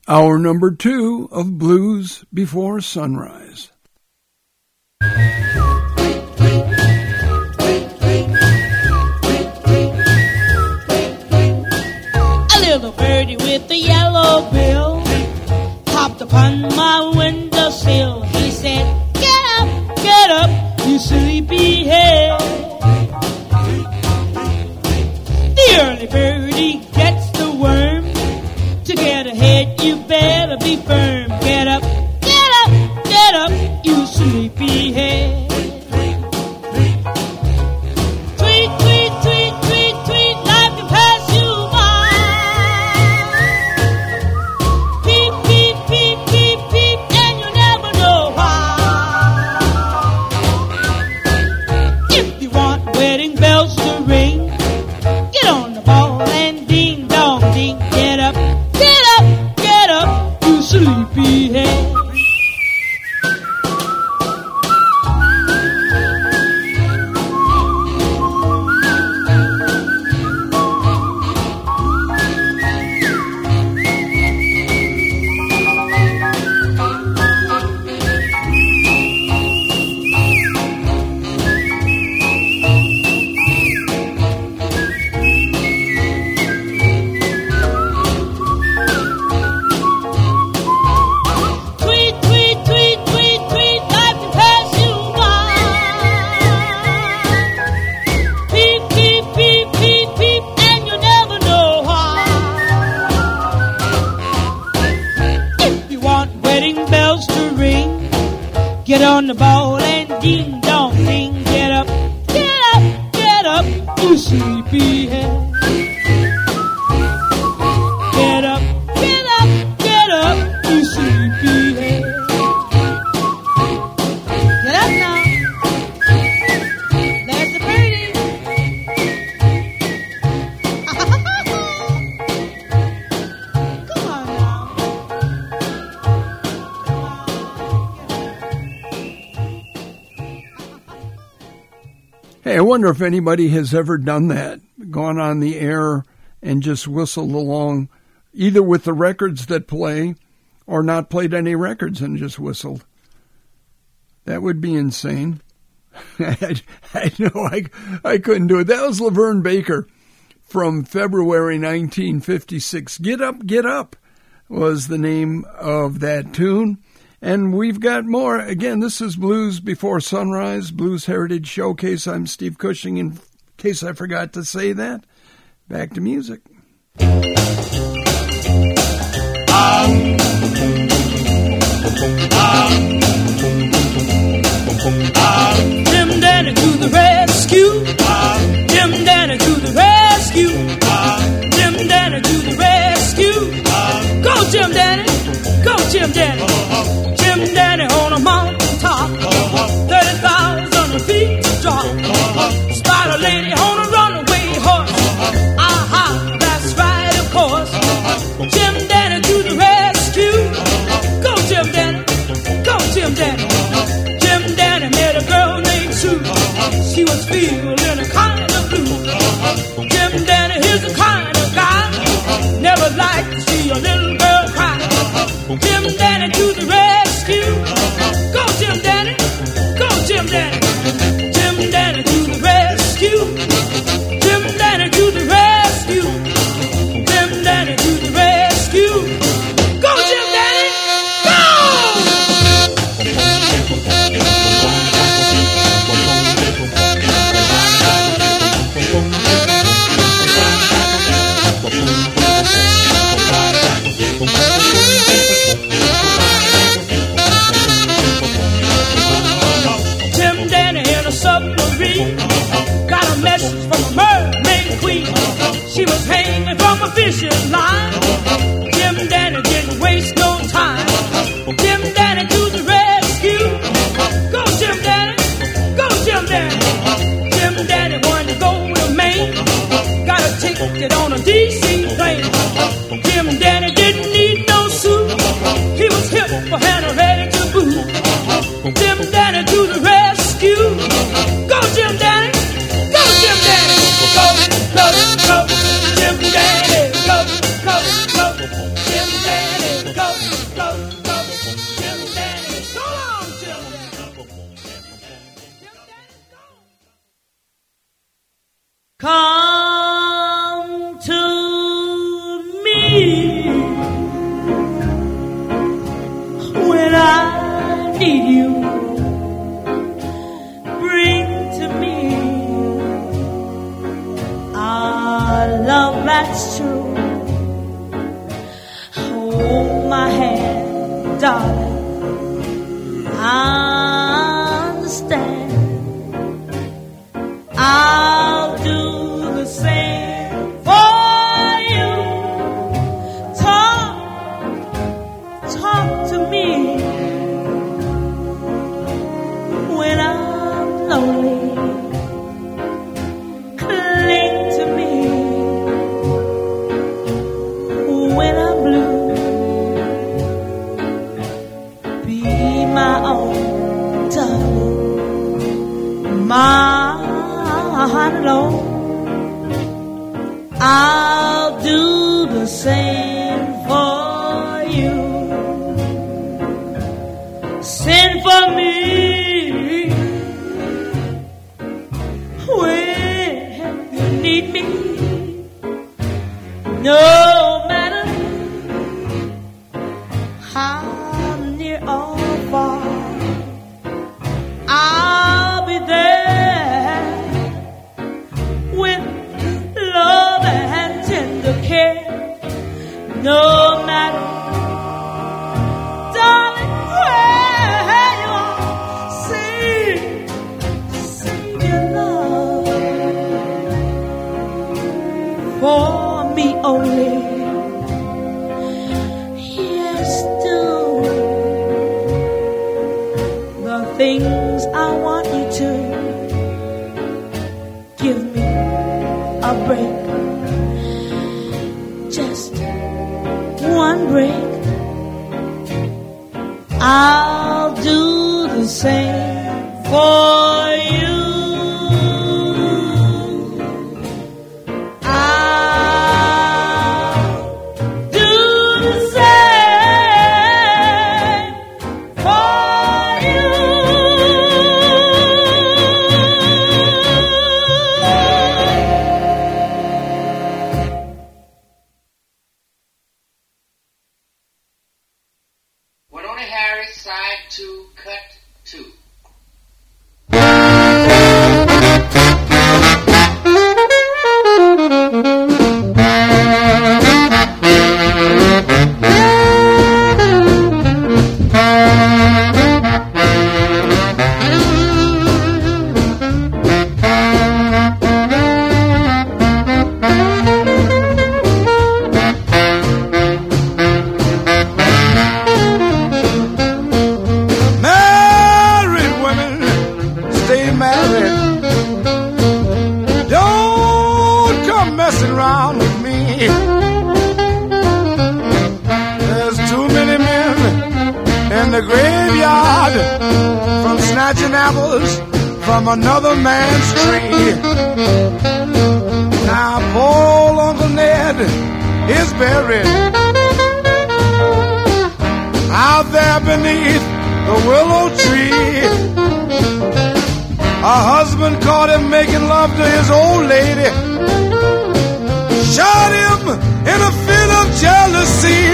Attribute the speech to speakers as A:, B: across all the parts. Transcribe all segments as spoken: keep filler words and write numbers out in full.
A: Hour number two of Blues Before Sunrise.
B: A little birdie with a yellow bill hopped upon my windowsill. He said, "Get up, get up, you sleepy head." The early birdie gets the worm. To get ahead, you better be firm. Get up, get up, get up, you sleepy head. Tweet, tweet, tweet, tweet, tweet, life can pass you by. Peep, peep, peep, peep, peep, and you never know why. If you want wedding bells to ring, get on the ball and ding dong ding. Get up, get up, get up, you sleepy head. Get on the ball and ding dong ding. Get up, get up, get up, you sleepy head. Get up, get up, get up, you sleepy head. Get up now. There's the birdie. Come on now.
A: Hey, I wonder if anybody has ever done that, gone on the air and just whistled along, either with the records that play or not played any records and just whistled. That would be insane. I, I know I, I couldn't do it. That was Laverne Baker from February nineteen fifty-six. Get Up, Get Up was the name of that tune. And we've got more. Again, this is Blues Before Sunrise, Blues Heritage Showcase. I'm Steve Cushing. In case I forgot to say that, back to music.
C: Um, um, um,
B: Jim Danny to the rescue.
C: um,
B: Jim Danny to the rescue.
C: um,
B: Jim Danny to the rescue.
C: um,
B: Go Jim Danny. Go Jim Danny. Jim Danny on a mountain top. thirty thousand feet to drop. Spider lady on a runaway horse. Aha, that's right, of course. Jim Danny to the rescue. Go Jim Danny. Go Jim Danny. Jim Danny met a girl named Sue. She was feeling a kind of blue. Jim Danny is the kind of guy never liked to see a little girl cry. Jim Danny to the rescue. Go Jim Danny. Go Jim Danny. Jim Danny to the rescue. Jim Danny to the rescue. Jim Danny to the rescue. Go Jim Danny. Go! Jim Danny in a submarine got a message from a mermaid queen. She was hanging from a fishing line. Jim Danny didn't waste no time. Jim Danny to the rescue. Go Jim Danny. Go Jim Danny. Jim Danny wanted to go to Maine. Got a ticket on a D C plane. Jim Danny didn't need no suit. He was hip for hand and ready to boot. Jim Danny to the rescue. Go Jim Danny. Go Jim Danny. Go, go, go. Jim Danny. Go, go, go. Jim Danny. Go. how near or far, I'll be there with love and tender care, no matter, darling, where you are. Sing, sing your love for me only. Things I want you to give me a break, just one break. I'll do the same for you.
D: Another man's tree. Now poor old Uncle Ned is buried out there beneath the willow tree. A husband caught him making love to his old lady, shot him in a fit of jealousy.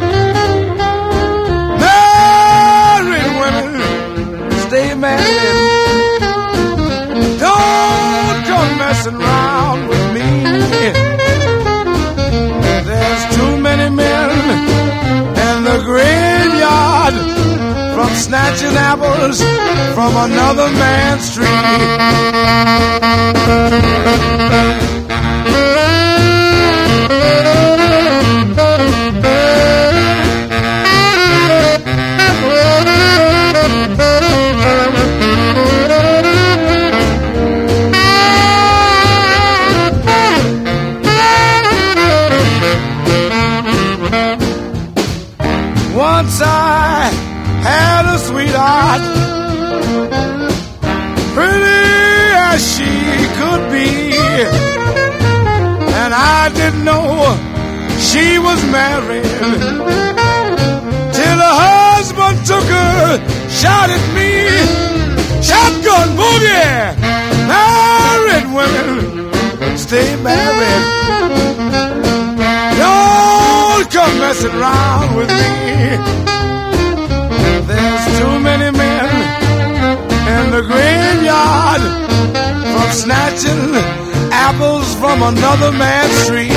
D: Married women, stay married. Don't come messing around with me. There's too many men in the graveyard from snatching apples from another man's tree. Once I had a sweetheart, pretty as she could be, and I didn't know she was married till her husband took her, shot at me. Shotgun boogie! Married women, stay married. Don't come messing around with me. There's too many men in the graveyard from snatching apples from another man's tree.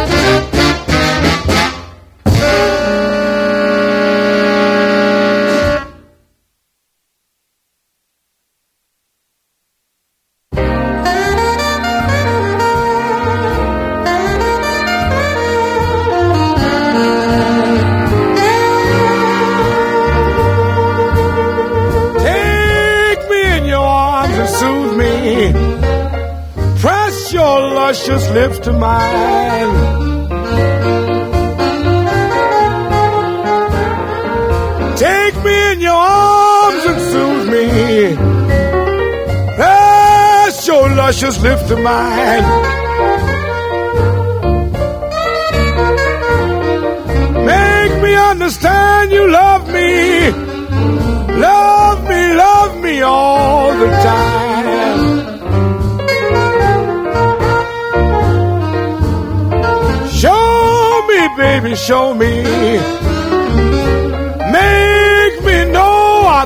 D: Luscious lips to mine. Take me in your arms and soothe me. Press your luscious lips to mine. Make me understand you love me. Love me, love me all the time. Show me, baby, show me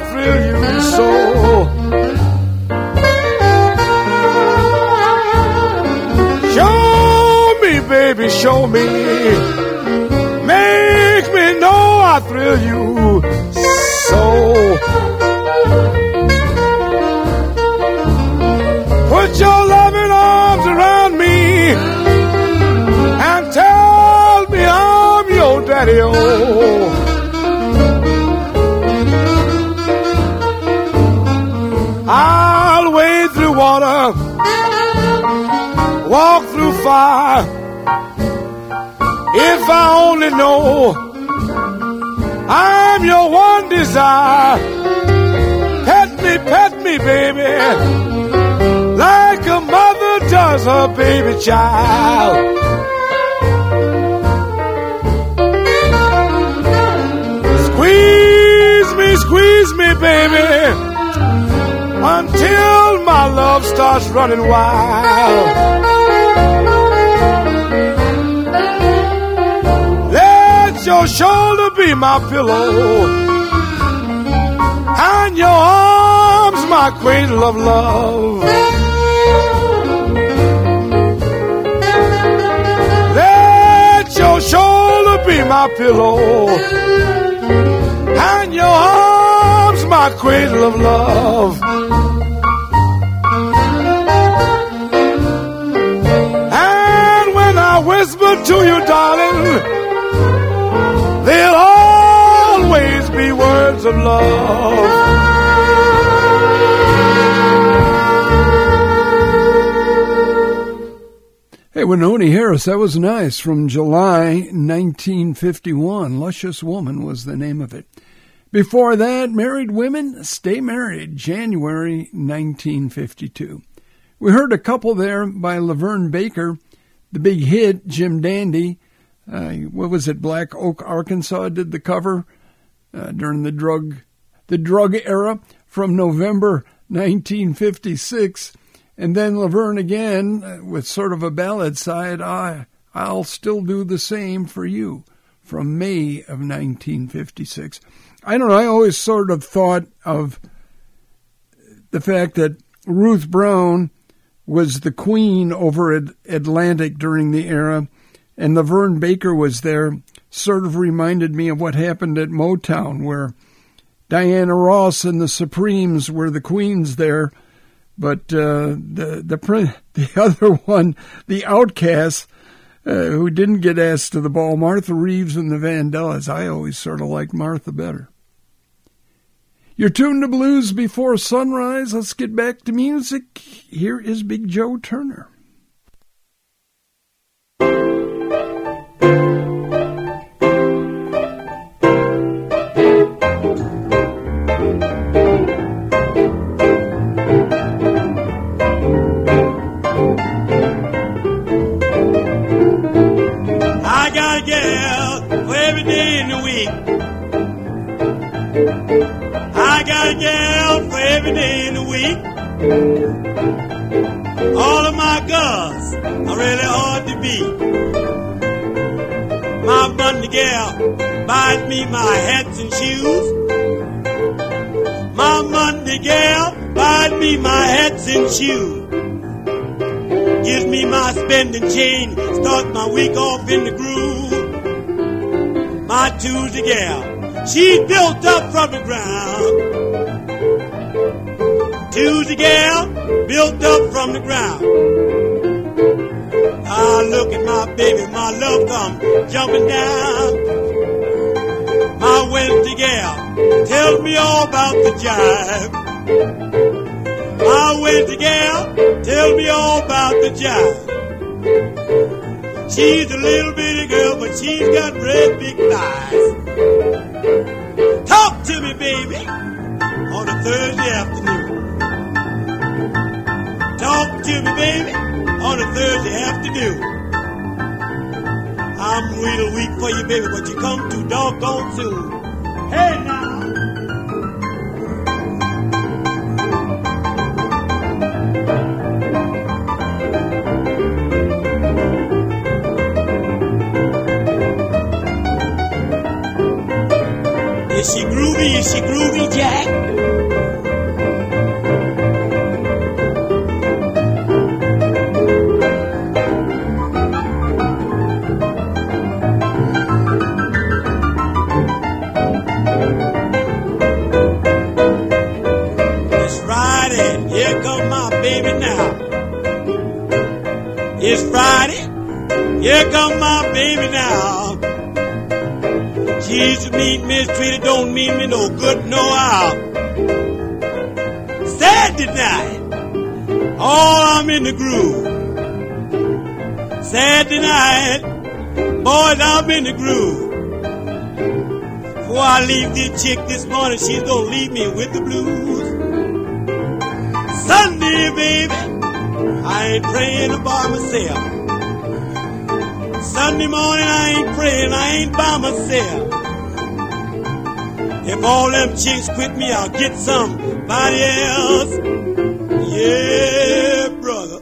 D: thrill you so. Show me, baby, show me. Make me know I thrill you so. Put your loving arms around me and tell me I'm your daddy-o. I'll wade through water, walk through fire, if I only know I'm your one desire. Pet me, pet me, baby, like a mother does her baby child. Squeeze me, squeeze me, baby, until my love starts running wild. Let your shoulder be my pillow and your arms my cradle of love. Let your shoulder be my pillow and your arms my cradle of love. And when I whisper to you, darling, there'll always be words of love.
A: Hey, Wynonie Harris, that was nice. From July nineteen fifty-one, Luscious Woman was the name of it. Before that, Married Women Stay Married, January nineteen fifty-two. We heard a couple there by Laverne Baker, the big hit, Jim Dandy. Uh, what was it, Black Oak, Arkansas did the cover uh, during the drug the drug era from November nineteen fifty-six. And then Laverne again uh, with sort of a ballad side, I, I'll Still Do the Same for You, from May of nineteen fifty-six. I don't know, I always sort of thought of the fact that Ruth Brown was the queen over at Atlantic during the era, and Laverne Baker was there, sort of reminded me of what happened at Motown, where Diana Ross and the Supremes were the queens there, but uh, the the the other one, the Outcasts, uh, who didn't get asked to the ball, Martha Reeves and the Vandellas. I always sort of liked Martha better. You're tuned to Blues Before Sunrise. Let's get back to music. Here is Big Joe Turner.
C: I got a gal for every day in the week. I got a gal for every day in the week. All of my girls are really hard to beat. My Monday gal buys me my hats and shoes. My Monday gal buys me my hats and shoes. Gives me my spending change, starts my week off in the groove. My Tuesday gal, she's built up from the ground. Tuesday gal, built up from the ground. I look at my baby, my love come jumping down. My Wednesday gal, tell me all about the jive. My Wednesday gal, tell me all about the jive. She's a little bitty girl, but she's got red big thighs. Talk to me, baby, on a Thursday afternoon. Talk to me, baby, on a Thursday afternoon. I'm real weak for you, baby, but you come too doggone soon. Hey, now. Is she groovy? Is she groovy, Jack? Here come my baby now. She used to mean mistreated, don't mean me no good, no how. Saturday night, oh, I'm in the groove. Saturday night, boys, I'm in the groove. Before I leave this chick this morning, she's gonna leave me with the blues. Sunday, baby, I ain't praying by myself. Sunday morning, I ain't praying, I ain't by myself. If all them chicks quit me, I'll get somebody else. Yeah, brother.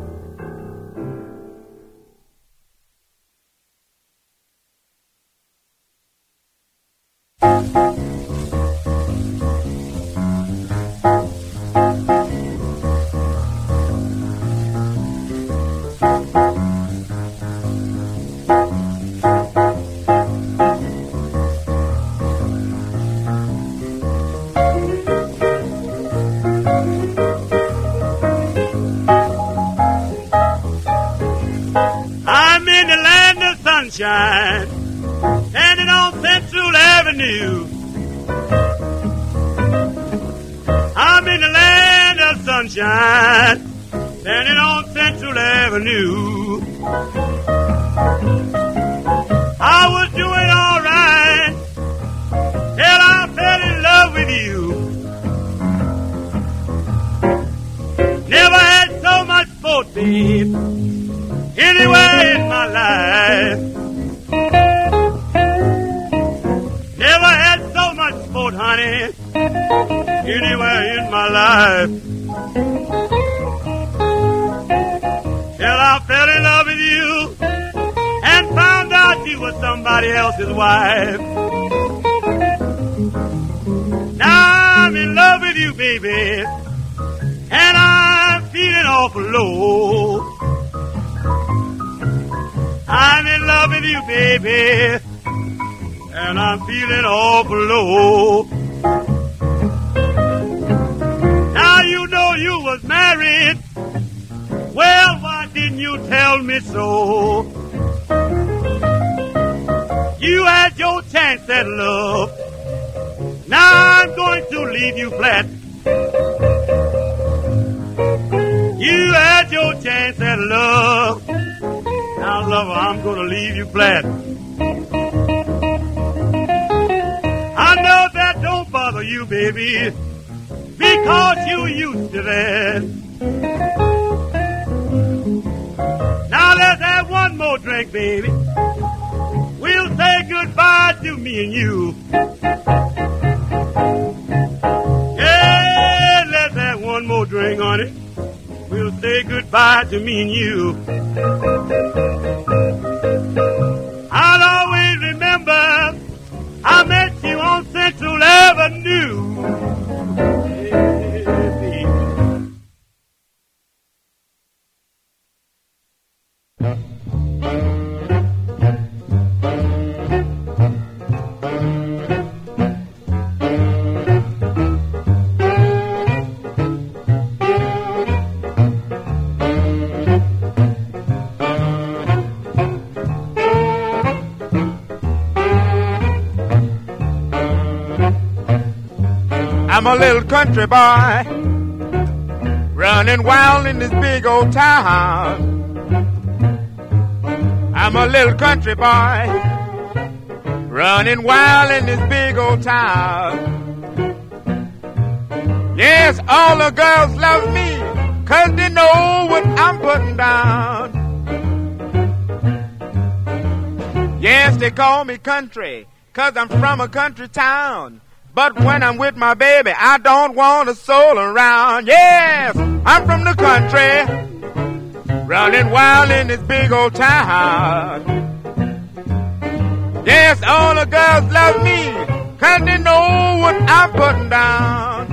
C: Sunshine, standing on Central Avenue. I'm in the land of sunshine, standing on Central Avenue. I was doing all right till I fell in love with you. Never had so much sport, babe, anywhere in my life. Never had so much sport, honey, anywhere in my life. Till I fell in love with you and found out you were somebody else's wife. Now I'm in love with you, baby, and I'm feeling awful low. I'm in love with you, baby, and I'm feeling awful low. Now you know you was married. Well, why didn't you tell me so? You had your chance at love. Now I'm going to leave you flat. You had your chance at love. Now, lover, I'm gonna leave you flat. I know that don't bother you, baby, because you used to that. Now let's have one more drink, baby. We'll say goodbye to me and you. Yeah, let's have one more drink, honey. We'll say goodbye to me and you. I'll always remember I met you on Central Avenue.
D: I'm a little country boy, running wild in this big old town. I'm a little country boy, running wild in this big old town. Yes, all the girls love me, 'cause they know what I'm putting down. Yes, they call me country, 'cause I'm from a country town. But when I'm with my baby, I don't want a soul around. Yes, I'm from the country, running wild in this big old town. Yes, all the girls love me, 'cause they know what I'm putting down.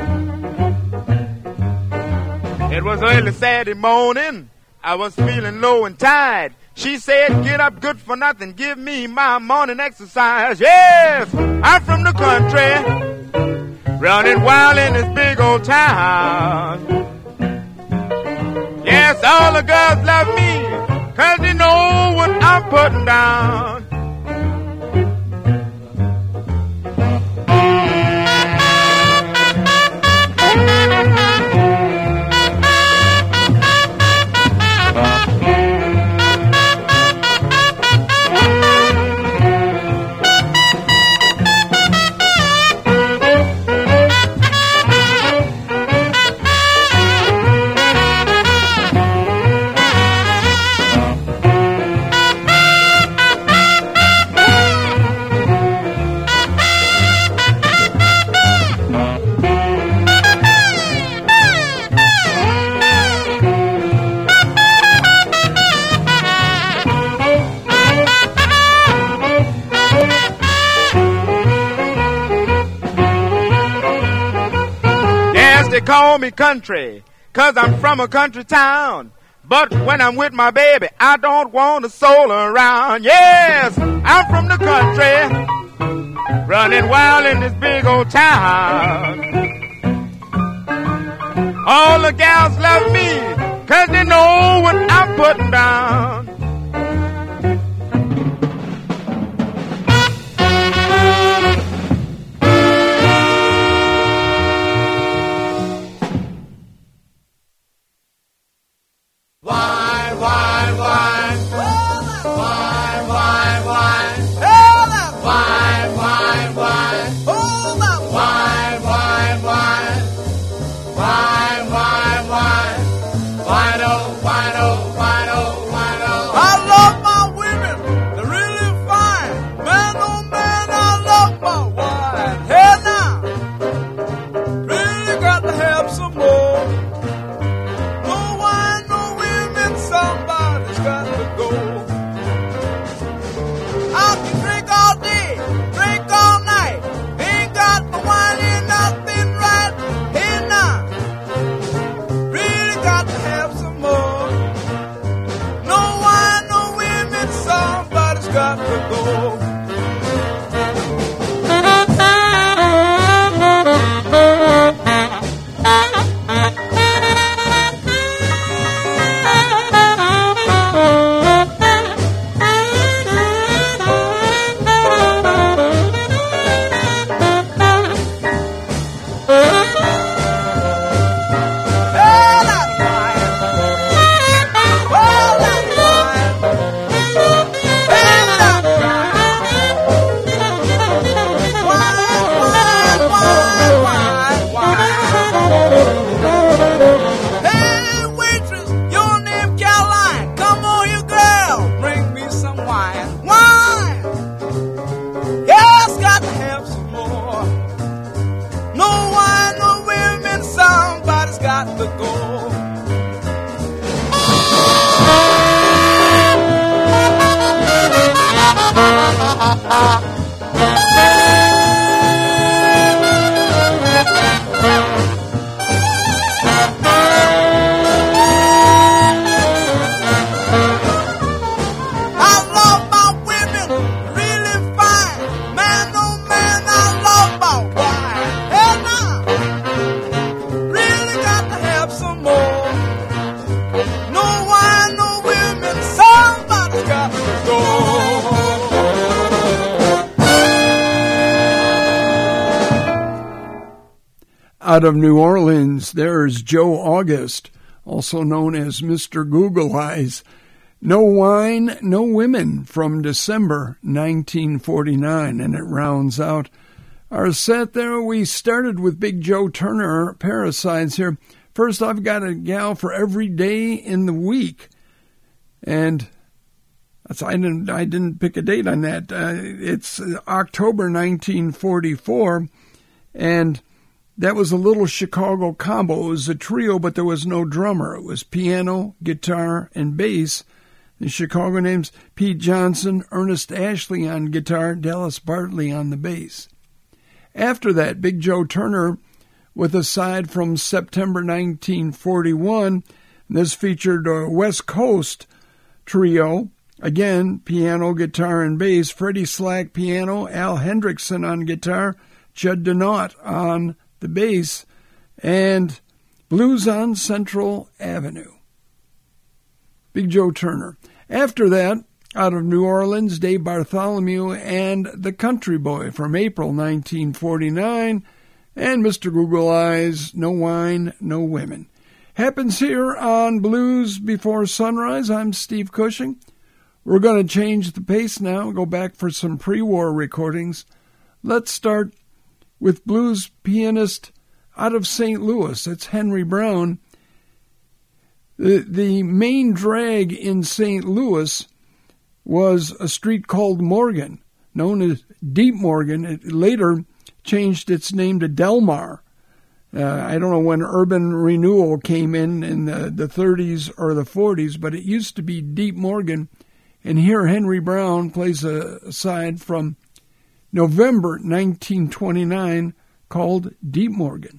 D: It was early Saturday morning, I was feeling low and tired. She said, get up good for nothing, give me my morning exercise. Yes, I'm from the country, running wild in this big old town. Yes, all the girls love me, cause they know what I'm putting down.
B: They call me country, cause I'm from a country town. But when I'm with my baby, I don't want to soul around. Yes, I'm from the country, running wild in this big old town. All the gals love me, cause they know what I'm putting down.
C: Wine, wine, wine. Wine, wine, wine. Wine, wine, wine. Wine, wine, wine. Wine, wine, wine. Wine, oh, wine, oh, wine, oh, wine, oh. I love my women. They're really fine. Man, oh, man, I love my wine. Hey, now. Really got to have some more. Somebody's got to go. I can drink all day, drink all night. Ain't got the wine, ain't nothing right. Hey now, really got to have some more. No wine, no women, somebody's got to go.
A: Out of New Orleans, there's Joe August, also known as Mister Google Eyes. No Wine, No Women from December nineteen forty-nine, and it rounds out our set there. We started with Big Joe Turner, Parasites here. First, I've got a gal for every day in the week, and that's, I didn't I didn't pick a date on that. Uh, it's October nineteen forty-four, and that was a little Chicago combo. It was a trio, but there was no drummer. It was piano, guitar, and bass. The Chicago names: Pete Johnson, Ernest Ashley on guitar, Dallas Bartley on the bass. After that, Big Joe Turner with a side from September nineteen forty-one. This featured a West Coast trio. Again, piano, guitar, and bass. Freddie Slack piano, Al Hendrickson on guitar, Judd Denault on the bass, and Blues on Central Avenue. Big Joe Turner. After that, out of New Orleans, Dave Bartholomew and The Country Boy from April nineteen forty-nine, and Mister Google Eyes, No Wine, No Women. Happens here on Blues Before Sunrise. I'm Steve Cushing. We're going to change the pace now, go back for some pre-war recordings. Let's start with blues pianist out of Saint Louis. It's Henry Brown. The, the main drag in Saint Louis was a street called Morgan, known as Deep Morgan. It later changed its name to Delmar. Uh, I don't know when urban renewal came in in the, the thirties or the forties, but it used to be Deep Morgan. And here Henry Brown plays a side from November nineteen twenty-nine called Deep Morgan.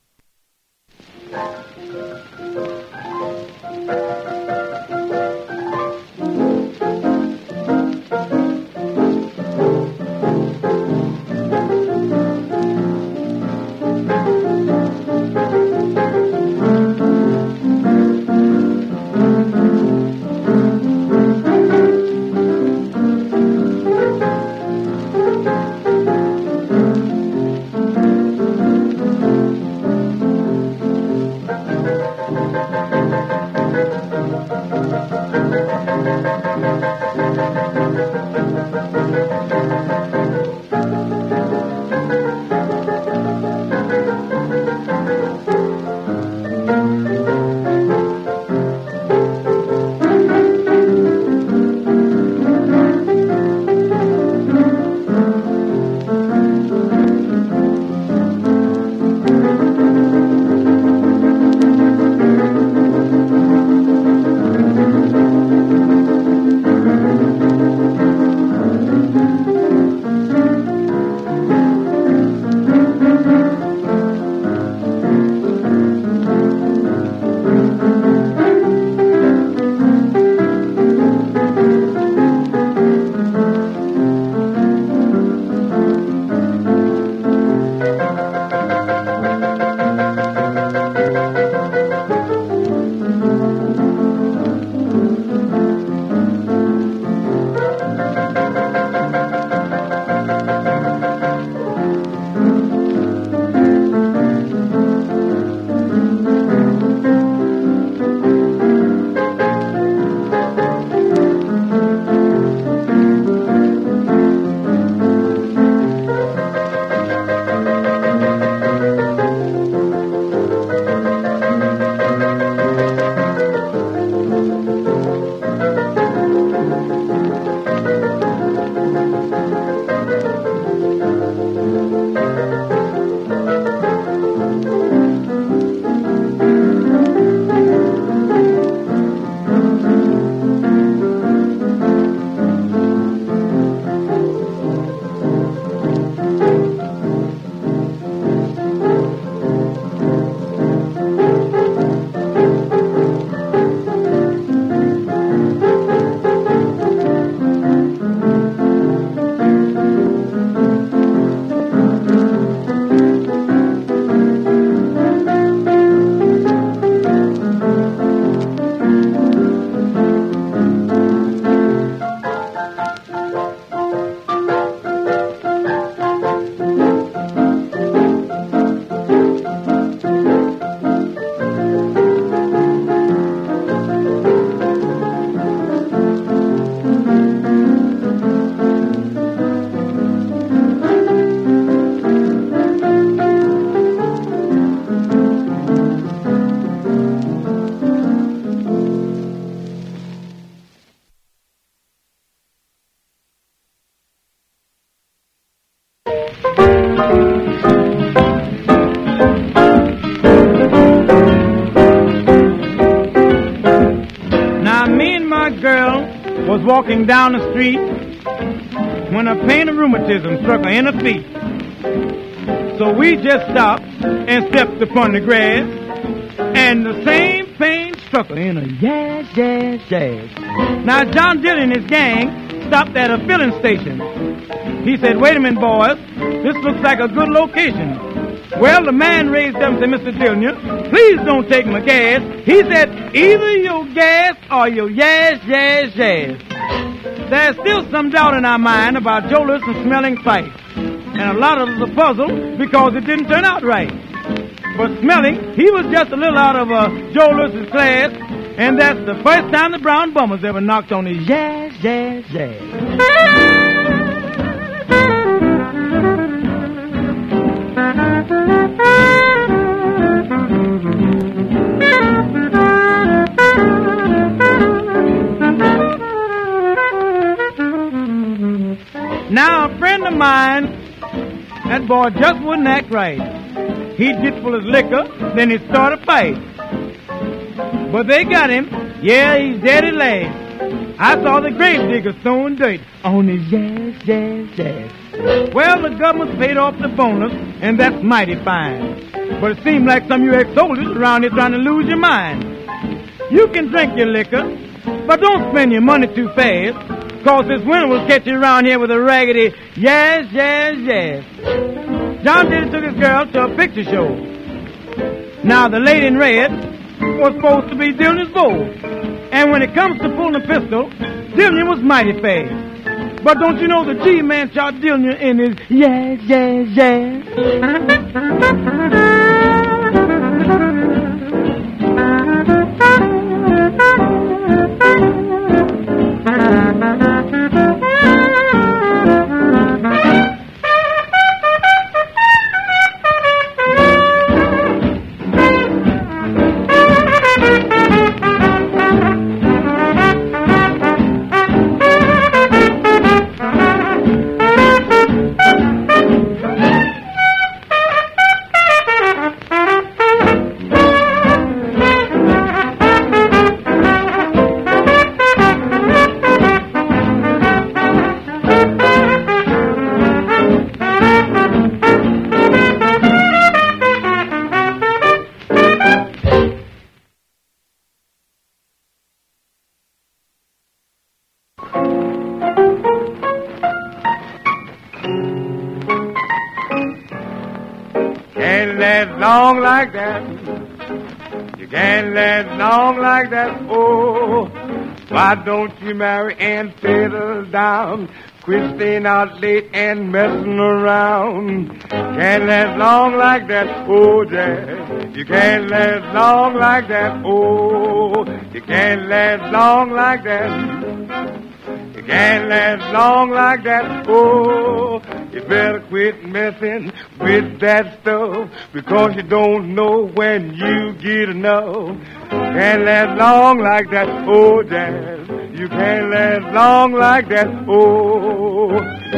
E: was walking down the street when a pain of rheumatism struck her in her feet. So we just stopped and stepped upon the grass, and the same pain struck her in her jazz, jazz, jazz. Now John Dillon and his gang stopped at a filling station. He said, "Wait a minute, boys, this looks like a good location." Well, the man raised up and said, Mister Dillon, please don't take my gas. He said, either your gas or your yes, yes, yes. There's still some doubt in our mind about Joe Louis and Smelling Fight. And a lot of us are puzzled because it didn't turn out right. But Smelling, he was just a little out of uh, Joe Louis's class. And that's the first time the Brown Bummers ever knocked on his yes, yes, yes. Now, a friend of mine, that boy just wouldn't act right. He'd get full of liquor, then he'd start a fight. But they got him. Yeah, he's dead at last. I saw the grave digger throwing dirt on his yes, yes, yes. Well, the government paid off the bonus, and that's mighty fine. But it seems like some of you ex-soldiers around here trying to lose your mind. You can drink your liquor, but don't spend your money too fast. Cause this winter will catch you around here with a raggedy yes, yes, yes. John Diddy took his girl to a picture show. Now the lady in red was supposed to be Dillon's beau. And when it comes to pulling a pistol, Dillon was mighty fast. But don't you know the G-man shot Dillon in his yes, yes, yes.
D: Can't last long like that. You can't last long like that. Oh, why don't you marry and settle down? Quit staying out late and messing around. Can't last long like that. Oh, Dad, you can't last long like that. Oh, you can't last long like that. You can't last long like that. Oh, you better quit messing with that stuff because you don't know when you get enough. Can't last long like that. Oh, Dad, you can't last long like that. Oh.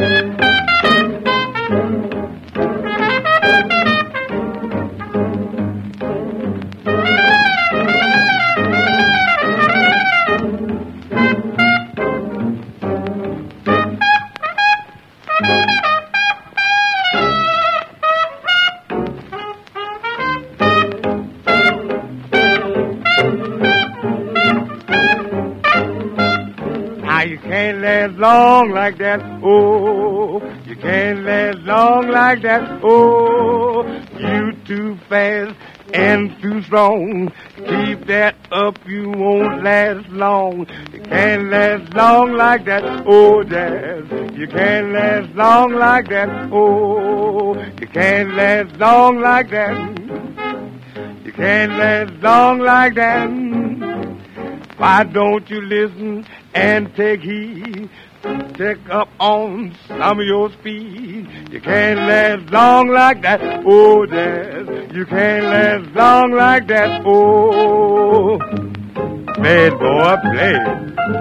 D: You can't last long like that. Oh, you can't last long like that. Oh, you too fast and too strong. Keep that up, you won't last long. You can't last long like that. Oh, Dad, you can't last long like that. Oh, you can't last long like that. You can't last long like that. Why don't you listen and take heed? Check up on some of your speed. You can't last long like that. Oh, Dad, you can't last long like that. Oh, play it, boy, play it.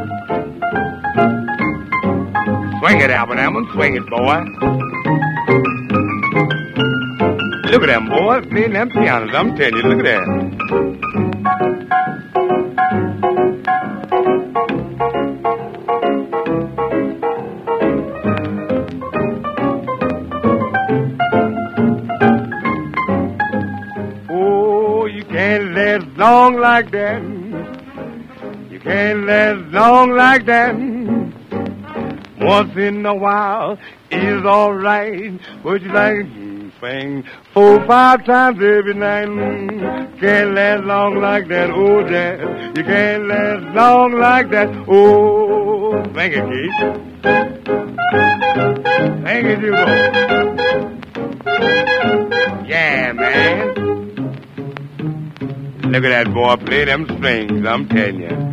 D: Swing it, Albert Hammond, swing it, boy. Look at them boys playing them pianos. I'm telling you, look at that. Can't last long like that. You can't last long like that. Once in a while is all right. Would you like
F: swing four, five times every night. Mm, can't last long like that, oh, jazz. You can't last long like that, oh. Thank you, Keith. Thank you, Dugo. Yeah, man. Look at that boy play them strings, I'm telling you.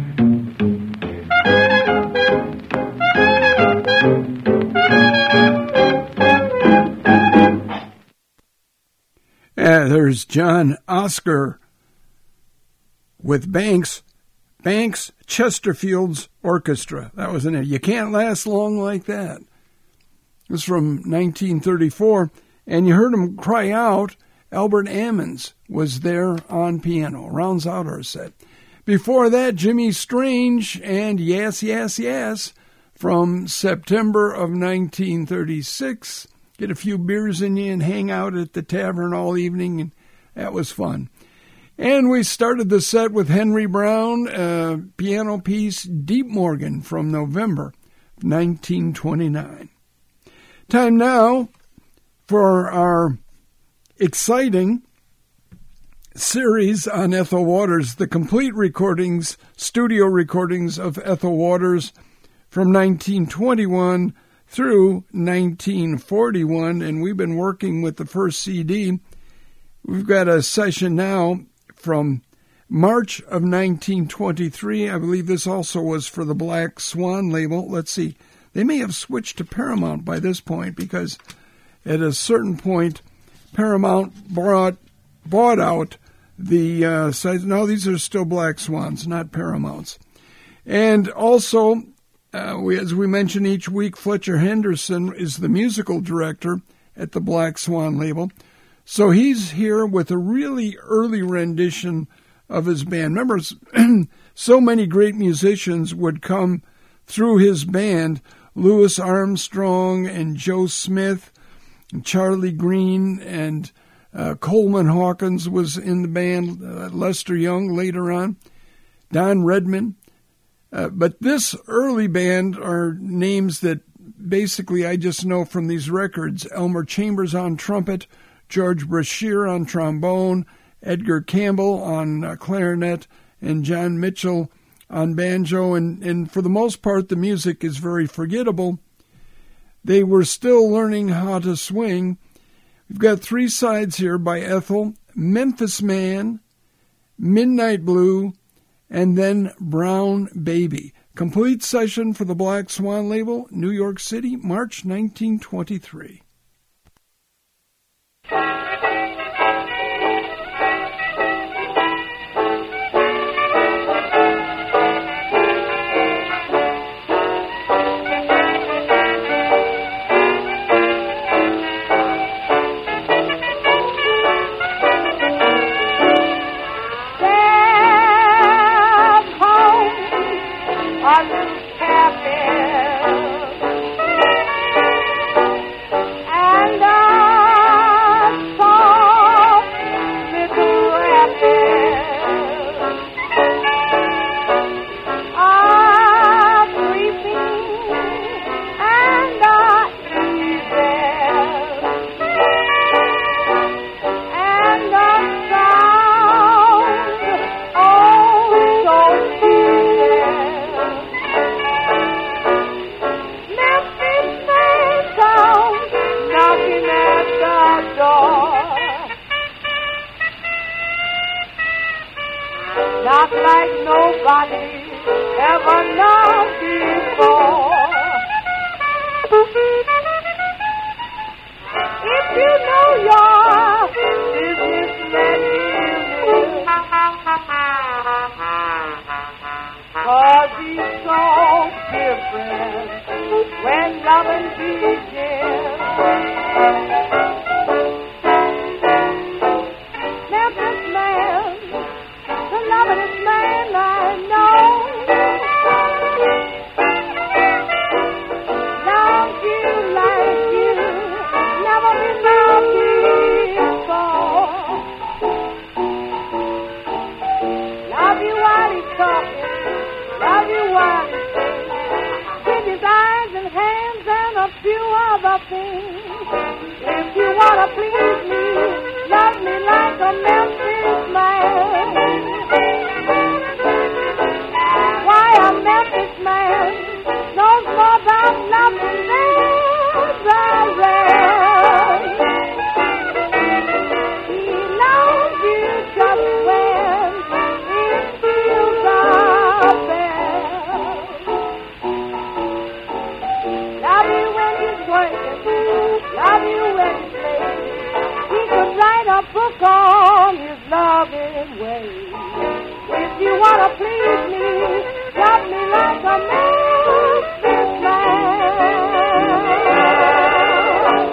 A: Uh, there's John Oscar with Banks, Banks Chesterfield's Orchestra. That was in it. You can't last long like that. It was from nineteen thirty-four, and you heard him cry out. Albert Ammons was there on piano. Rounds out our set. Before that, Jimmy Strange and Yes, Yes, Yes from September of nineteen thirty-six. Get a few beers in you and hang out at the tavern all evening, and that was fun. And we started the set with Henry Brown, uh, piano piece, Deep Morgan from November nineteen twenty-nine. Time now for our exciting series on Ethel Waters, the complete recordings, studio recordings of Ethel Waters from nineteen twenty-one through nineteen forty-one, and we've been working with the first C D. We've got a session now from March of nineteen twenty-three. I believe this also was for the Black Swan label. Let's see. They may have switched to Paramount by this point, because at a certain point, Paramount brought, bought out the uh, sites. No, these are still Black Swans, not Paramounts. And also, uh, we, as we mention each week, Fletcher Henderson is the musical director at the Black Swan label. So he's here with a really early rendition of his band. Remember, so many great musicians would come through his band. Louis Armstrong and Joe Smith and Charlie Green and uh, Coleman Hawkins was in the band. Uh, Lester Young later on. Don Redman. Uh, but this early band are names that basically I just know from these records. Elmer Chambers on trumpet, George Brashear on trombone, Edgar Campbell on uh, clarinet, and John Mitchell on banjo. And, and for the most part, the music is very forgettable. They were still learning how to swing. We've got three sides here by Ethel: Memphis Man, Midnight Blue, and then Brown Baby. Complete session for the Black Swan label, New York City, March nineteen twenty-three.
G: Not like nobody ever loved before. If you know your business, let me cause he's so different when loving begins. Memphis Man, the lovingest man I know. book on his loving way. If you wanna please me, love me like a Memphis man.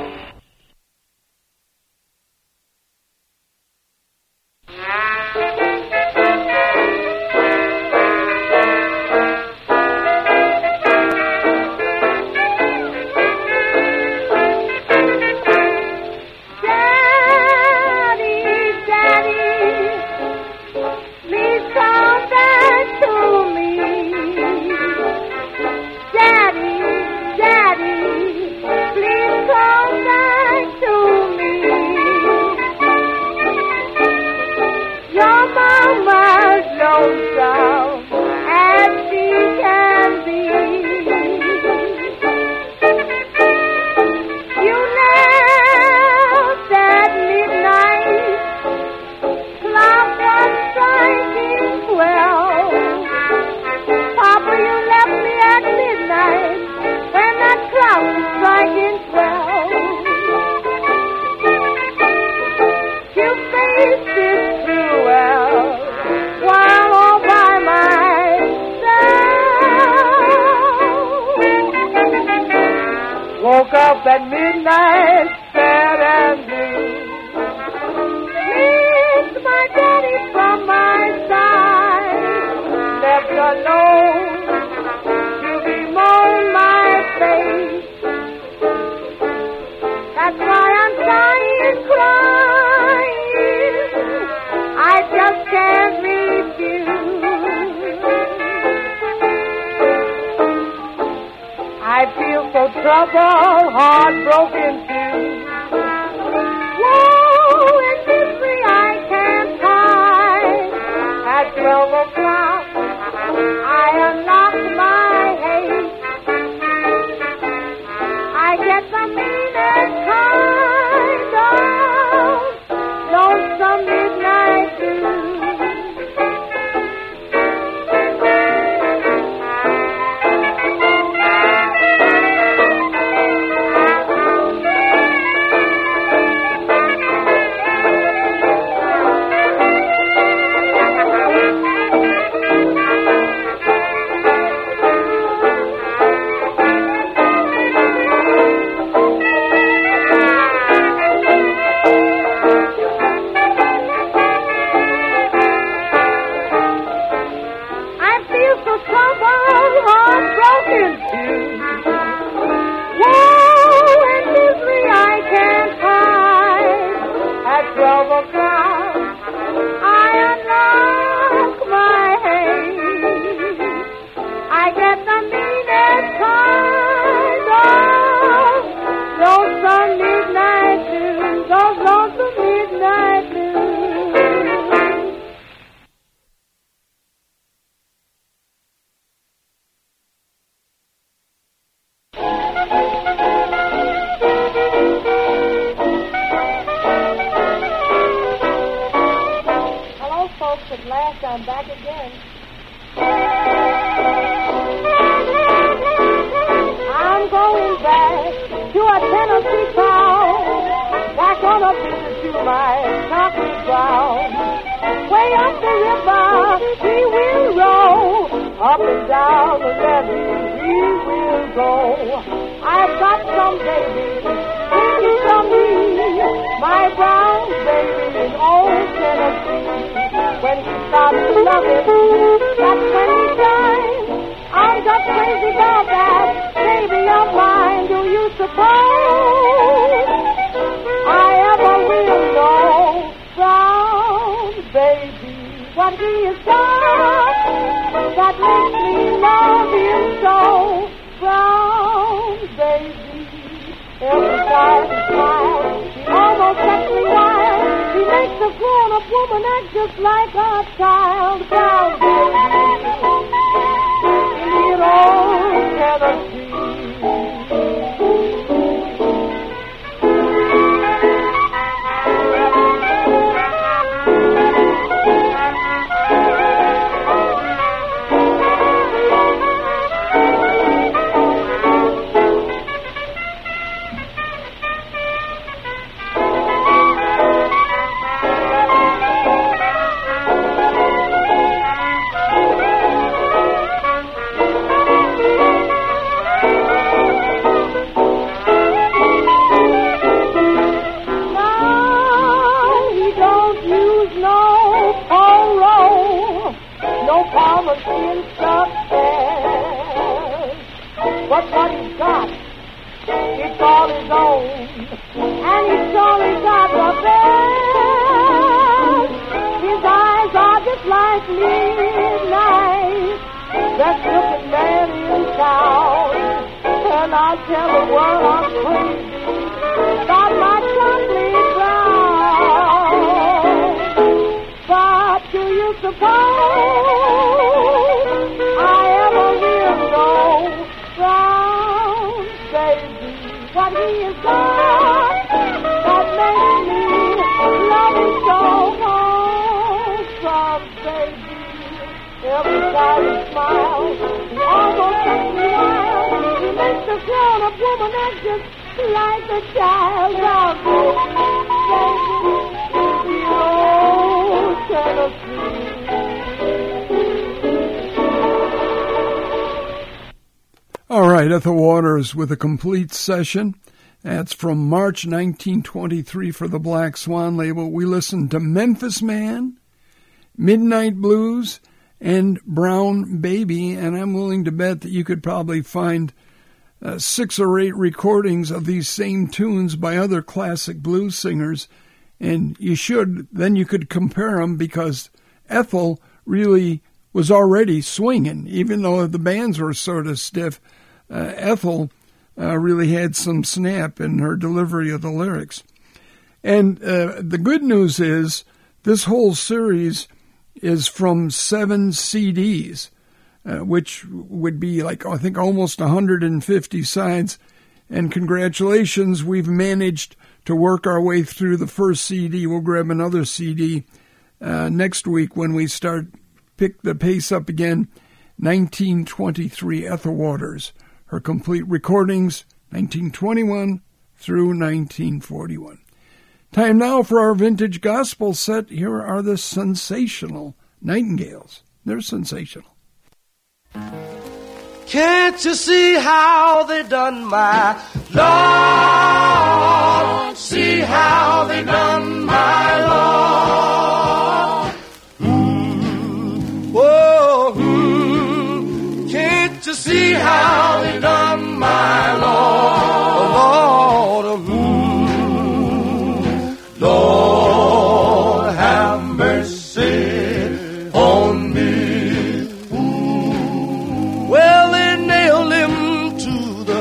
G: Woke up at midnight, sad and blue. Missed my daddy from my side. Left alone to bemoan my fate. That's why I'm crying, crying. I just can't refuse. I feel so troubled, heartbroken too. Woe and misery I can't hide. At twelve o'clock I unlock my hate. I get the meanest kind of lonesome midnight blues. I'm back again. I'm going back to a Tennessee town, back on a visit to my stomping ground. Way up the river we will row, up and down the levee we will go. I've got some baby thinking from me, my brown baby in old Tennessee. When he starts to love it, that's when he shines. I'm just crazy about that baby of mine. Do you suppose I ever will know brown baby what he has done that makes me love him so? Brown baby, every time he smiles, he almost sets me wild. He makes a grown-up woman act just like a child. Brown baby, in old Tennessee. suppose I ever will go round, baby. What he has done that made me love him so hard, baby. Every time he smiles, he almost makes me wild. He makes the grown-up woman act just like a child. Now, baby, oh, Tennessee.
A: All right, Ethel Waters with a complete session. That's from March nineteen twenty-three for the Black Swan label. We listened to Memphis Man, Midnight Blues, and Brown Baby, and I'm willing to bet that you could probably find uh, six or eight recordings of these same tunes by other classic blues singers, and you should, then you could compare them, because Ethel really was already swinging, even though the bands were sort of stiff. Uh, Ethel uh, really had some snap in her delivery of the lyrics. And uh, the good news is this whole series is from seven C Ds, uh, which would be like, I think, almost one hundred fifty sides. And congratulations, we've managed to work our way through the first C D. We'll grab another C D uh, next week when we start, pick the pace up again. nineteen twenty-three, Ethel Waters. Her complete recordings, nineteen twenty-one through nineteen forty-one. Time now for our vintage gospel set. Here are the Sensational Nightingales. They're sensational.
H: Can't you see how they done my Lord? See how they done my Lord? Mm, whoa, mm, can't you see how they done my Lord? Lord, mm, Lord, have mercy on me. Well, they nailed him to the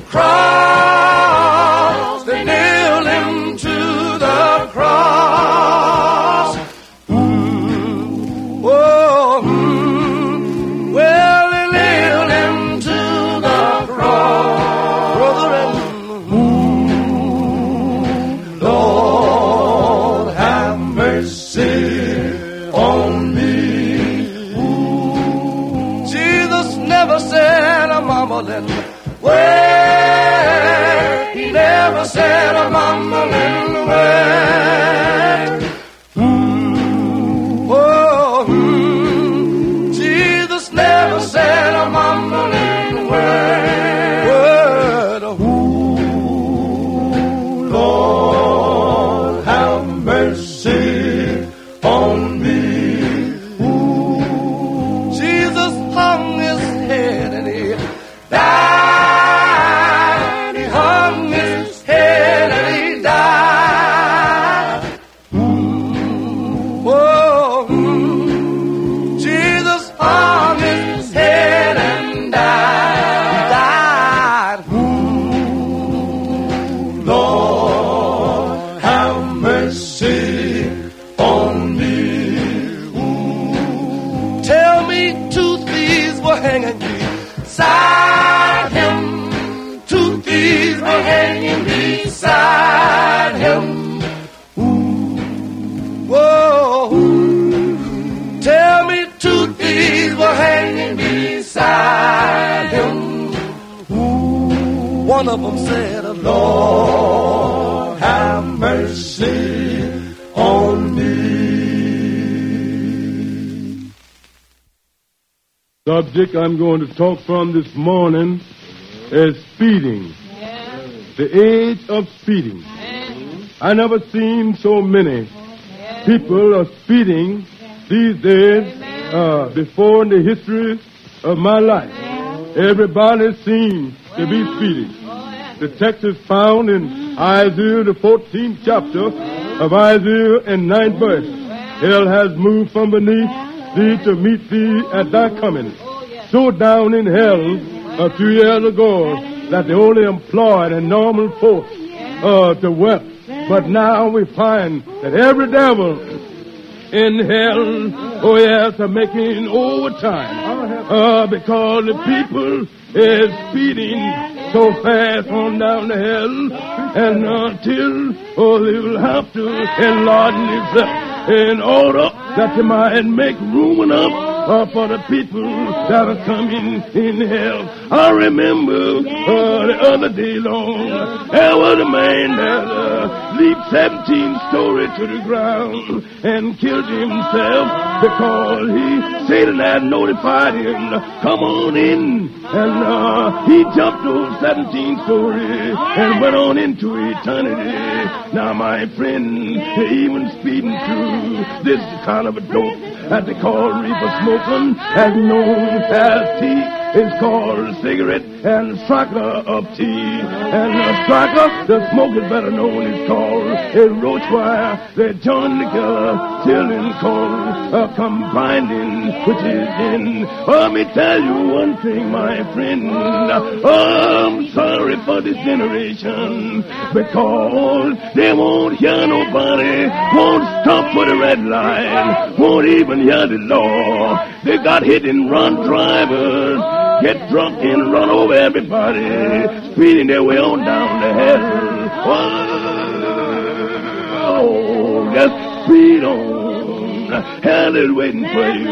H: cross. They nailed him to the cross. Mm. Oh, mm. Well, they nailed him to the cross. Brother, mm. Lord, have mercy on me. Never said a mumbling word. He never said a mumbling word. Mm, oh, mm, Jesus never said a mumbling word. Word. Ooh, Lord, have mercy on me. Ooh, Jesus hung his head and he died. He hung his head and he died. Mm, oh, mm, Jesus hung his head and died. He died. Mm, Lord, have mercy on me. Ooh, tell me two thieves were hanging beside him. Two thieves were hanging beside him. Ooh, whoa. Tell me two thieves were hanging beside him. Ooh, one of them said, Lord, have mercy on me.
F: Subject I'm going to talk from this morning is speeding.
B: Yeah.
F: The age of speeding.
B: Yeah.
F: I never seen so many
B: Yeah.
F: people are speeding these days uh, before in the history of my life. Everybody seems to be speeding. The text is found in Isaiah, the fourteenth chapter of Isaiah and ninth verse. Hell has moved from beneath thee to meet thee at thy coming. So down in hell a few years ago that they only employed a normal force uh, to work. But now we find that every devil in hell. Oh, yes, they're making overtime. Uh, because the people is speeding so fast on down to hell. And until, oh, they will have to enlarge themselves in order that they might make room enough Uh, for the people that are coming in hell. I remember uh, the other day long, there was a man that uh, leaped seventeen stories to the ground and killed himself because he, Satan had notified him to come on in. And uh, he jumped those seventeen stories and went on into eternity. Now, my friend, even speeding through this kind of a dope that they call reefer smoking, as known as tea, is called cigarette and striker of tea. And a striker, the smoke is better known, is called a roach wire. They join together till in called a combining, which is in. Let me tell you one thing, my friend. I'm sorry for this generation, because they won't hear nobody, won't stop for the red line, won't even hear the law. They got hit and run drivers, get drunk and run over everybody, speeding their way on down the hell. Oh, just speed on. Hell is waiting for you.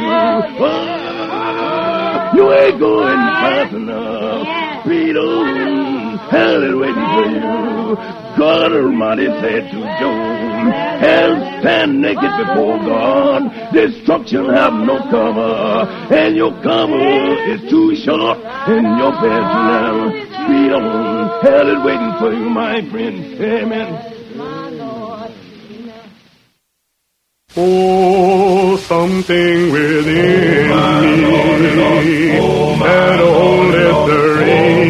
F: Oh, you ain't going fast enough. Speed on. Hell is waiting for you. God Almighty said to Job, hell stand naked before God, destruction have no cover, and your cover is too short, and your bed to narrow. Speed on, hell is waiting for you, my friend. Amen.
I: Oh, something within me that holdeth the rain.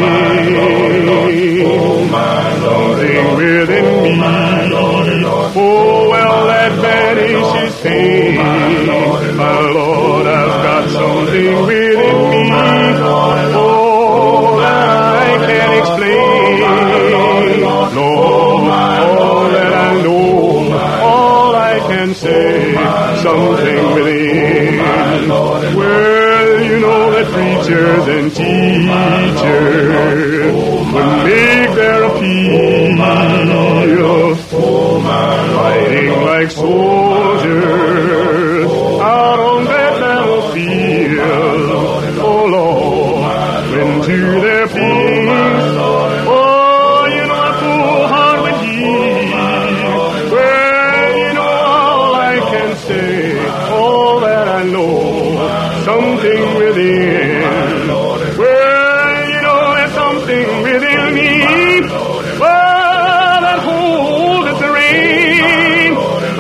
I: Something within me. Oh, well, that banishes pain. My Lord has got something within me. Oh, that I can't explain. Lord, all that I know, all I can say, something within. Well, you know that preachers and teachers would make their appeal, fighting like soldiers out on that battlefield. Oh Lord, when to their peace, oh, you know a full heart would heal. Well, you know all I can say, all that I know, something within. Well, you know there's something within me, well, that holdeth the rain.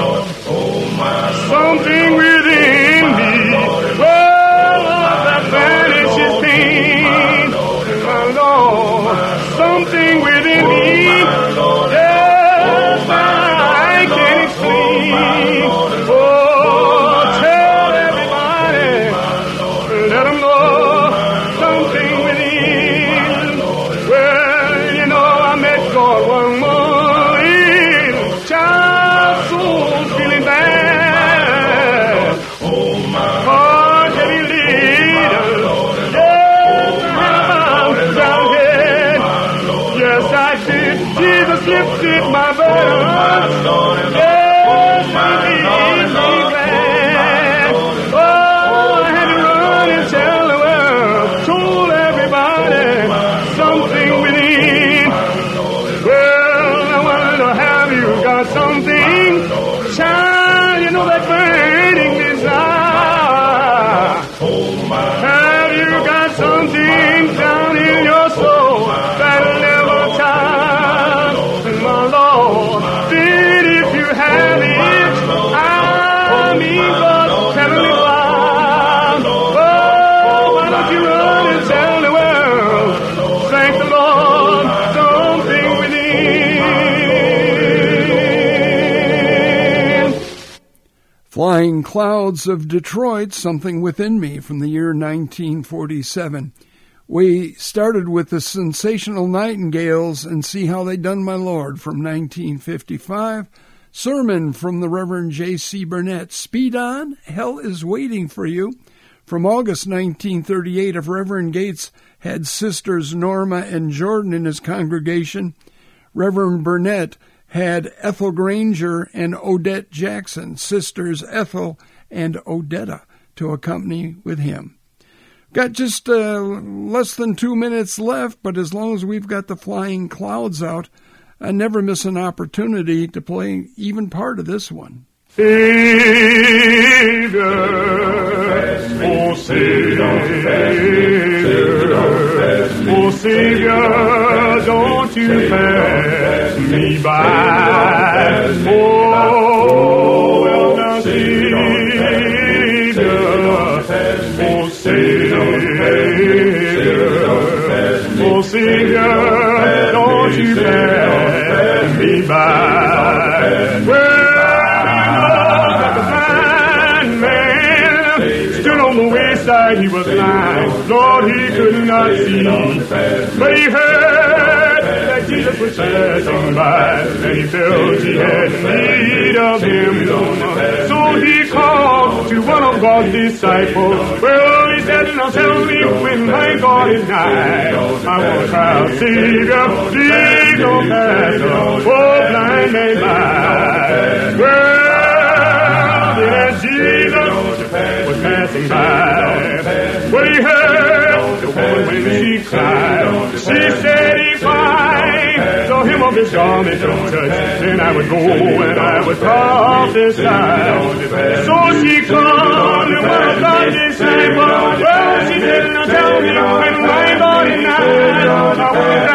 I: Something within me, well, that banishes pain. My Lord, something within me, yes, I can explain. Oh, tell everybody, let them know something within. Well, you know, I met God one morning, child soul feeling bad. Oh, my heavy leader, yes, I'm down head. Yes, I did. Jesus lifted my burden. Yes, he made me glad. Oh, I had to run and tell the world, told everybody something within. Well, I want to have you got something, child, you know that burning desire. Have you got something down in your soul that never tires? My Lord, then if you have it, I mean God's heavenly why. Oh, why don't you run and tell the world, thank the Lord, something within.
A: Flying Clouds of Detroit, Something Within Me, from the year nineteen forty-seven. We started with the Sensational Nightingales and See How They Done My Lord from nineteen fifty-five. sermon from the Reverend J C. Burnett, Speed On, Hell is Waiting for You, from August nineteen thirty-eight. If Reverend Gates had sisters Norma and Jordan in his congregation, Reverend Burnett had Ethel Granger and Odette Jackson, sisters Ethel and Odetta, to accompany with him. Got just uh, less than two minutes left, but as long as we've got the Flying Clouds out, I never miss an opportunity to play even part of this one.
I: Savior, oh Savior, oh Savior, don't you pass me by. Oh, well now Savior, oh Savior, oh Savior, don't you pass me by. Well, he was blind, Lord, he could not see, but he heard that Jesus was passing by, and he felt he had need of him. So he called to one of God's disciples. Well, he said, now tell me when my God is nigh, I want to cry out, Savior, please don't pass us, oh blind man by. Well, yes, Jesus was passing by. When he heard the woman when she cried, she said, if I saw him of his garment to touch, then I would go and I would prophesy. So she called and one of God's disciples. Well, she said, now tell me when my God is nigh, I want to